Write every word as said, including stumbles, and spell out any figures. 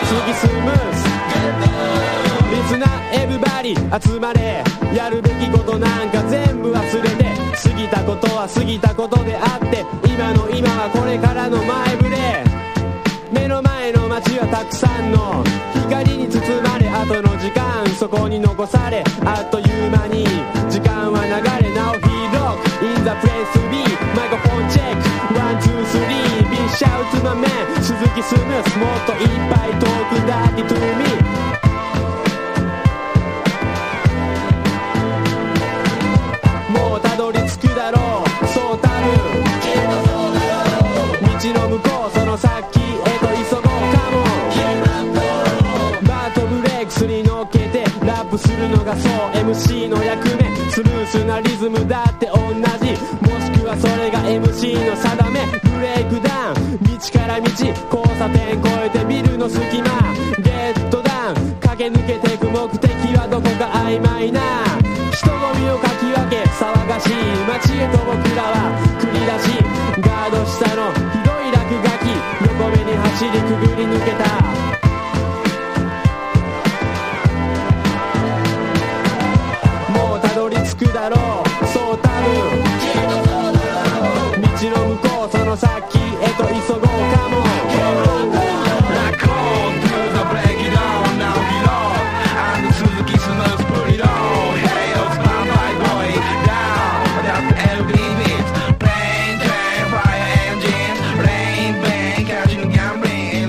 次スムースリスナーエブバリ集まれ、やるべきことなんか全部忘れて、過ぎたことは過ぎたことであって、今の今はこれからの前触れ。目の前の街はたくさんの光に包まれ、後の時間そこに残され、あっという間に時間は流れ。 Now he rock in the place to be マイクロフォンチェックワンツースリー Big shout to my man 鈴木スムース、もっといっぱいトークだけ to me。 もうたどり着くだろう、そう多分きっとそうだろう。道の向こうその先へと急ごうかも。バートブレイクスに乗っけてラップするのがそう エムシー の役目。スムースなリズムだって同じ、もしくはそれが エムシー の定め。ブレイクダウン道から道、交差点越えてビルの隙間、ゲットダウン駆け抜けてく目的はどこか曖昧な人混みをかき分け、騒がしい街へと僕らは繰り出し、ガード下のひどい落書き、横目に走りくぐり抜けた。もうたどり着くだろう、そう多分きっとそうだろう。道の向こうその先